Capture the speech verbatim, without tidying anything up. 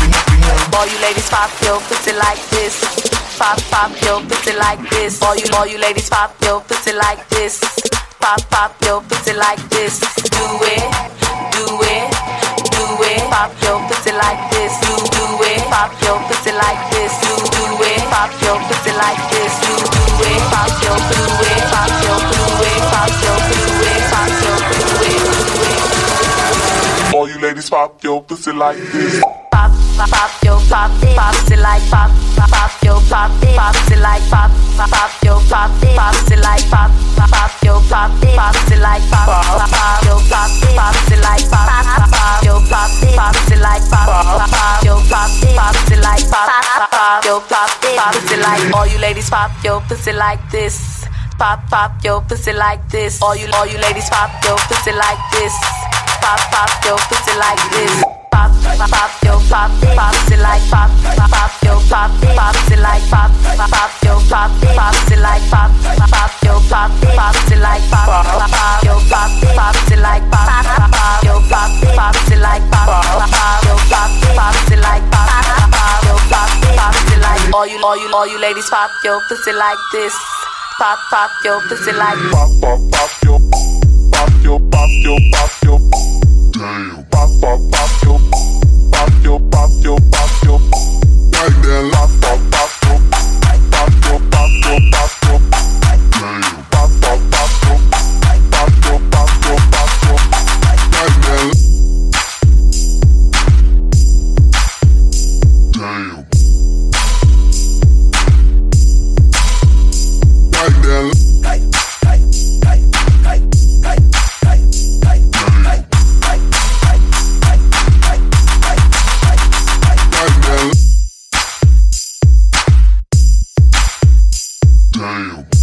All you ladies pop your pussy like this. Pop, pop your pussy like this. All you, all you ladies pop your pussy like this. Pop, pop your pussy like this. Do it, do it, do it. Pop your pussy like this. Do, do it. Pop your pussy like this. Do, do it. Pop your pussy like this. Do, do it. Pop your, do it. Pop your, do it. Pop your, do it. Pop your, do it. Do it. All you ladies pop your pussy like this. Pop, pop, pop your pop, pop it like pop, pop, pop your pop, pop it like pop, pop, pop your pop, pop it like pop, pop, pop your pop, pop it like pop, pop, pop your pop, pop it like pop, pop, pop your pop, pop it like pop, pop, pop your pop, pop it like pop, pop, pop your pop, pop it like. All you ladies pop your pussy like this. Pop, pop your pussy like this. All you, all you ladies pop your pussy like this. Pop, pop your pussy like this. Pop, pop, pop your pop, pop it like pop, pop, pop your pop, pop it like pop, pop, pop your pop, pop it like pop, pop, pop your pop, pop it like pop, pop, pop your pop, pop it like pop, pop, pop your pop, pop it like pop, pop, pop your pop, pop it like pop, pop, pop your pop, pop it like. All you, all you, all you ladies pop your pussy like this. Pop, pop your pussy like pop, pop, pop your, pop your, pop your, pop your. Damn. Pop, pop, pop your, pop your, pop your, pop your. Like that, pop, pop, pop your, pop your, pop your, pop your. Damn. Pop, pop, pop your, pop your, pop your, pop your. Like that. Damn. Like that. Damn.